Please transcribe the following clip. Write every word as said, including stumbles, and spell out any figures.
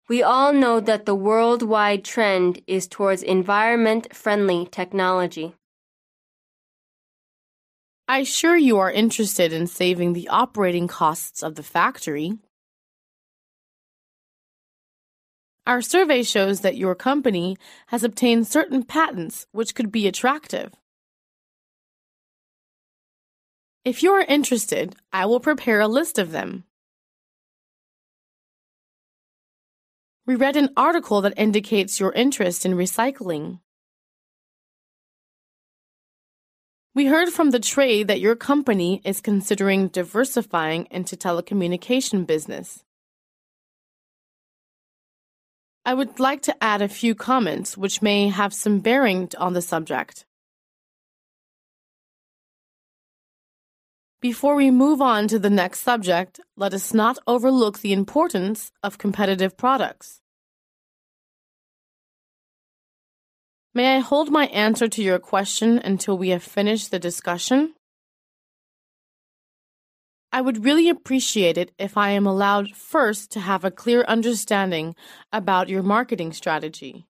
We all know that the worldwide trend is towards environment-friendly technology. I'm sure you are interested in saving the operating costs of the factory. Our survey shows that your company has obtained certain patents which could be attractive. If you are interested, I will prepare a list of them. We read an article that indicates your interest in recycling. We heard from the trade that your company is considering diversifying into telecommunication business. I would like to add a few comments which may have some bearing on the subject. Before we move on to the next subject, let us not overlook the importance of competitive products. May I hold my answer to your question until we have finished the discussion? I would really appreciate it if I am allowed first to have a clear understanding about your marketing strategy.